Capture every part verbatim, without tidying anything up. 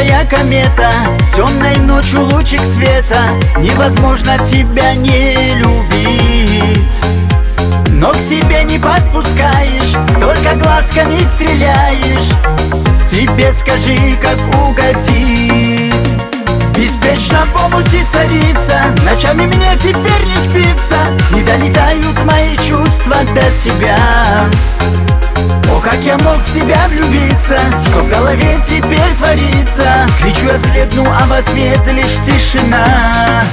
яркая комета, темной ночью лучик света. Невозможно тебя не любить, но к себе не подпускаешь, только глазками стреляешь. Тебе скажи, как угодить. Беспечно в омуте царица, ночами мне теперь не спится. Не долетают мои чувства до тебя. О, как я мог в тебя влюбиться, что в голове теперь творится. Кричу я вслед, ну а в ответ лишь тишина.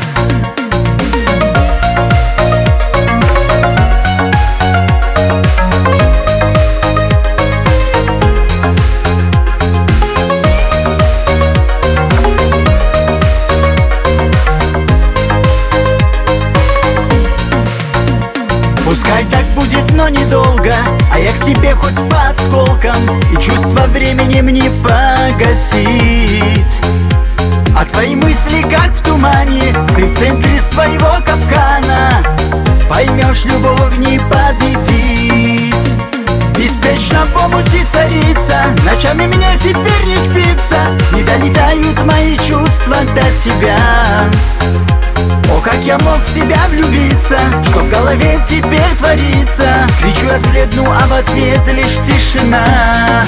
Пускай так будет, но недолго, а я к тебе хоть по осколкам, и чувство временем не погасить. А твои мысли как в тумане, ты в центре своего капкана. Поймешь, любовь не победить. Беспечно в омуте царица, ночами мне теперь не спится. Не долетают мои чувства до тебя. О, как я мог в тебя влюбиться, что в голове теперь творится. Кричу я вслед, ну а в ответ лишь тишина.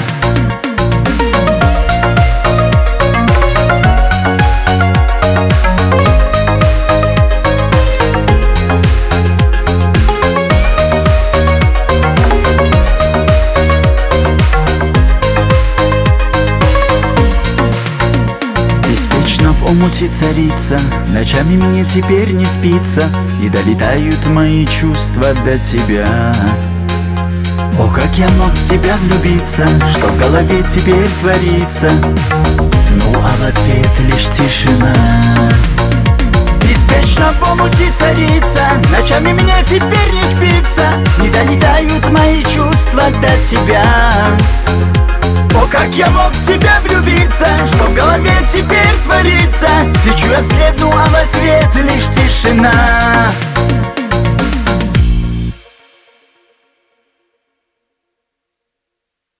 В омуте царица, ночами мне теперь не спится. И долетают мои чувства до тебя. О, как я мог в тебя влюбиться, что в голове теперь творится. Ну а в ответ лишь тишина. Беспечно в омуте царица, ночами мне теперь не спится. Не долетают мои чувства до тебя. О, как я мог в тебя влюбиться, что в голове теперь творится. Кричу я вслед, ну а в ответ лишь тишина.